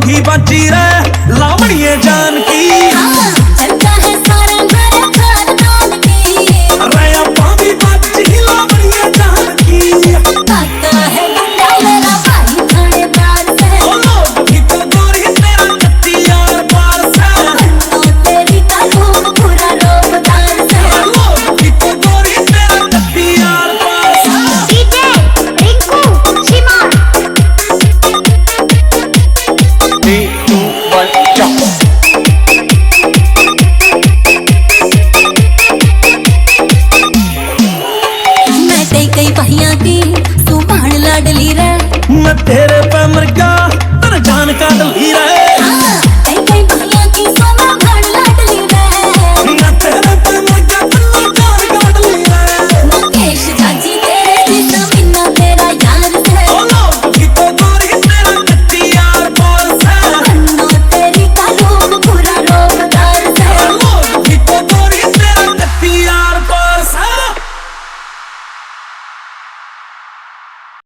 ही बची रे लावड़िए जान की चलता है सारा घर खानदान की रे अपा भी बची लावड़िए जान की आता है मुंडा मेरा भाई थानेदार से ओ लोग भी तो गोरी तेरा कच्ची यार पार से तो तेरी कानून पूरा रोबदार से लोग भी तो गोरी तेरा कच्ची यार पार से डीजे रिंकू शिमा 3, 2, 1 jump मैं कई कई पहिया की तू भाण लाडली रे मैं तेरे पे मर